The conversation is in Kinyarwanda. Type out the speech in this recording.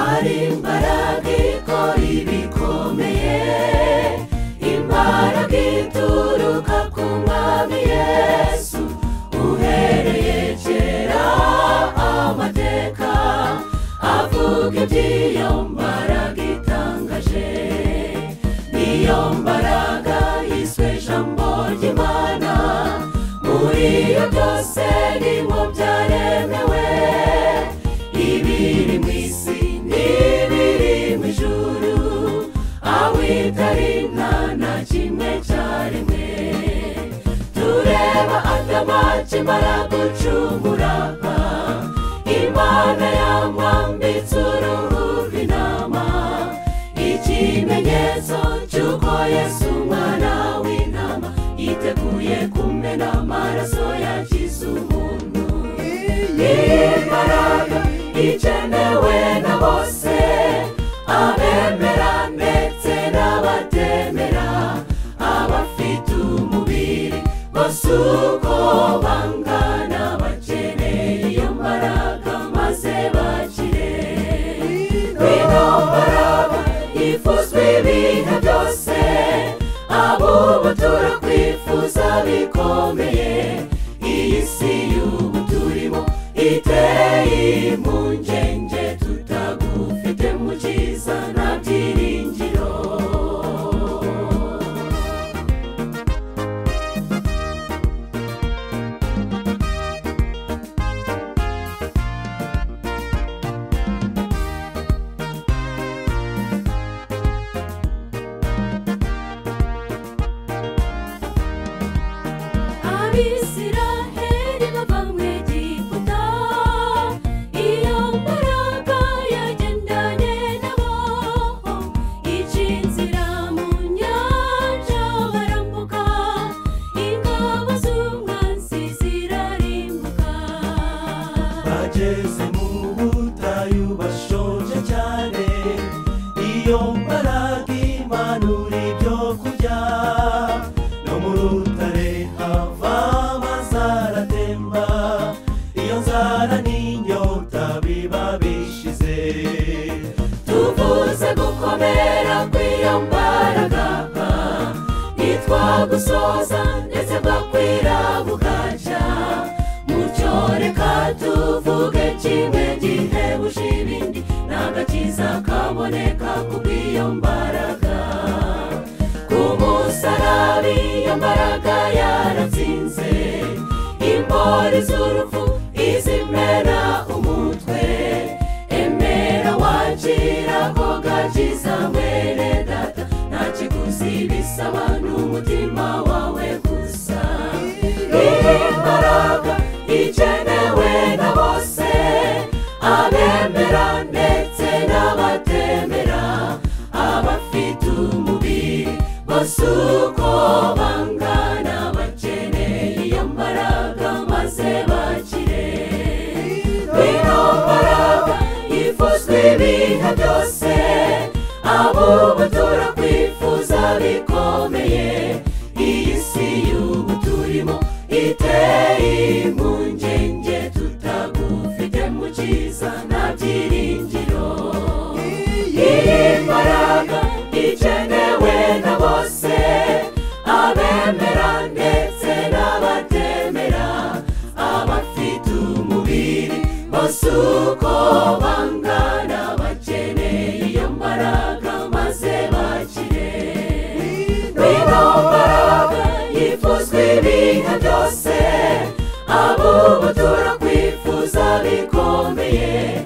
hari imbaraga ikora ibikomeye, imbaraga ituruka ku mwami Yesu. Uhereye kera amateka avuga iby'iyo mbaraga itangaje, niyo mbaraga yiswe ijambo ry'Imana. Muri iyo byose nimwo byaremewe, ibiri mu isi n'ibiri mu ijuru, aho itari nta na kimwe cyaremwe. Tureba Adamu akimara gucumura, Imana yamwambitse uruhu rw'intama, ikimenyetso cy'uko Yesu umwana w'intama yiteguye kumena amaraso yakiza umuntu. Imbaraga ikenewe na bose, abemera ndetse n'abatemera, abafite umubiri bose uko bangana bakeneye iyo mbaraga maze bakire. Ino mbaraga yifuzwa ibihe byose, ab'ubu turakwifuza bikomeye. Iyi si y'ubu turimo iteye impungenge, tutagufite mukiza nta byiringiro. Abisiraheli bava mu Egiputa, iyo mbaraga yagendanye nabo, ica inzira mu nyanja barambuka, ingabo z'umwanzi zirarimbuka. Bageze mu butayu bashonje cyane, iyo mbaraga imanura ibyo kurya, no mu rutare hava amazi aratemba, iyo nzara n'inyota biba bishize. Tuvuze gukomera kw'iyo mbaraga, ntitwagusoza ndetse bwakwira bugacya. Mucyo reka tuvuge kimwe gihebuje ibindi, n'agakiza kaboneka kubw'iyo mbaraga. Ku musaraba iyo mbaraga yaratsinze, imbori z'urupfu izimena umutwe. Emera wakira ko gakiza mwene data, nta kiguzi bisaba n'umutima wawe gusa. Imbaraga ikenewe na bose, abemera ndetse n'abatemera, abafite umubiri bose uko bangana bakeneye iyo mbaraga maze bakire. Ino mbaraga yifuzwa ibihe byose, ab'ubu turakwifuza bikomeye. Iyi si y'ubu turimo iteye impungenge, tutagufite mukiza nta byiringiro. Iyi mbaraga ikenewe na bose, abemera ndetse n'abatemera, abafite umubiri bose uko bangana bakeneye iyo mbaraga maze bakire. Ino mbaraga yifuzwa ibihe byose, ab'ubu turakwifuza bikomeye.